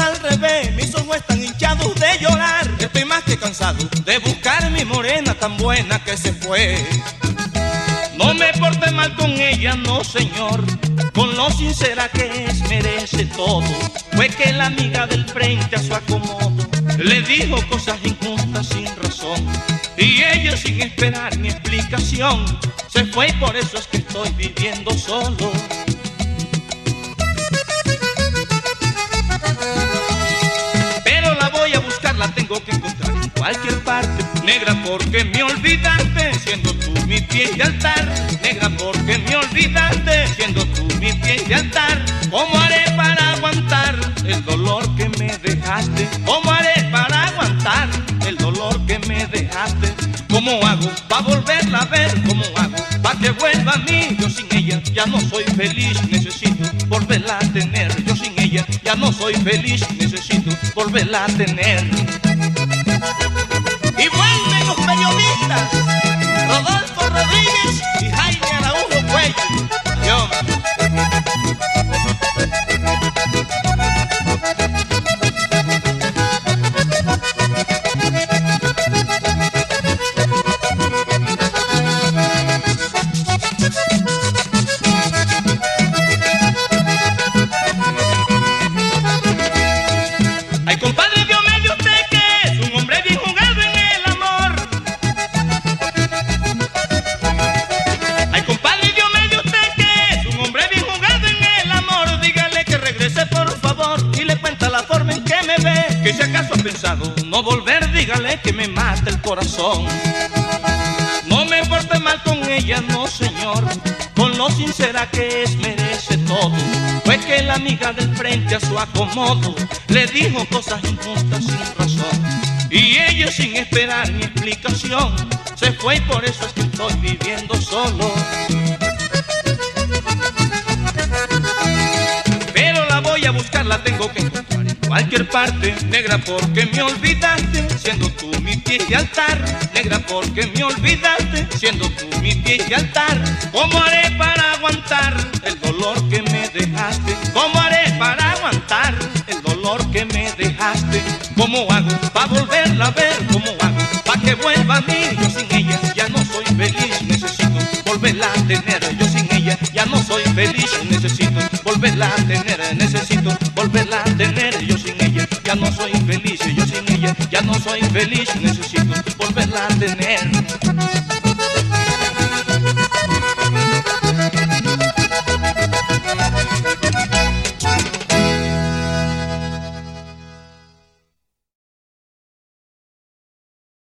al revés, mis ojos están hinchados de llorar. Estoy más que cansado de buscar mi morena tan buena que se fue. No me porté mal con ella, no señor, con lo sincera que es merece todo. Fue que la amiga del frente a su acomodo le dijo cosas injustas sin razón, y ella sin esperar mi explicación se fue, y por eso es que estoy viviendo solo. Pero la voy a buscar, la tengo que encontrar en cualquier parte. Negra, porque me olvidaste, siendo tú mi pie de altar. Negra, porque me olvidaste, siendo tú mi pie de altar. ¿Cómo haré para aguantar el dolor que me dejaste? ¿Cómo haré para aguantar el dolor que me dejaste? ¿Cómo hago para volverla a ver? ¿Cómo hago para que vuelva a mí? Yo sin ella ya no soy feliz, necesito volverla a tener. Yo sin ella ya no soy feliz, necesito volverla a tener. Y vuelven los periodistas Rodolfo Rodríguez y Jaime Araújo Cuello. Yo. Ay, compadre, Dios me dio usted que es un hombre bien jugado en el amor. Ay, compadre, Dios me dio usted que es un hombre bien jugado en el amor. Dígale que regrese por favor y le cuenta la forma en que me ve. Que si acaso ha pensado no volver, dígale que me mata el corazón. No me porte mal con ella, no señor, con lo sincera que es merece todo. Fue que la amiga del frente a su acomodo le dijo cosas injustas sin razón, y ella sin esperar mi explicación se fue, y por eso es que estoy viviendo solo. Pero la voy a buscar, la tengo que encontrar en cualquier parte. Negra, porque me olvidaste, siendo tú mi pie de altar. Negra, porque me olvidaste, siendo tú mi pie de altar. ¿Cómo haré para aguantar el dolor que me dejaste? ¿Cómo haré para aguantar el dolor que me dejaste? ¿Cómo hago para volverla a ver? ¿Cómo hago para que vuelva a mí? Yo sin ella ya no soy feliz, necesito volverla a tener. Yo sin ella ya no soy feliz, necesito volverla a tener. Necesito volverla a tener. Yo sin ella ya no soy feliz. Yo sin ella ya no soy feliz, necesito volverla a tener.